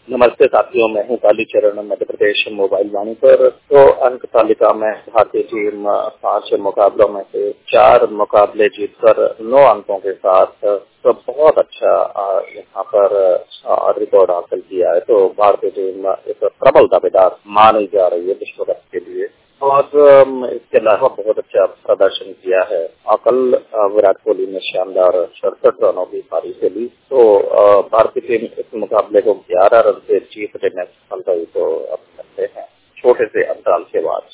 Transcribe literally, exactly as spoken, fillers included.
नमस्ते साथियों, मैं हूँ कालीचरण मध्य प्रदेश मोबाइल वाणी पर। तो अंक तालिका में भारतीय टीम पांच मुकाबलों में से चार मुकाबले जीतकर नौ अंकों के साथ तो बहुत अच्छा यहाँ पर रिकॉर्ड हासिल किया है। तो भारतीय टीम एक प्रबल दावेदार मानी जा रही है विश्व कप के लिए और इसके अलावा बहुत अच्छा प्रदर्शन किया है। कल विराट कोहली ने शानदार सड़सठ रनों की पारी खेली। तो भारतीय टीम इस मुकाबले को ग्यारह रन से जीतने में सफल रही। तो अब करते हैं छोटे से अंतराल के बाद।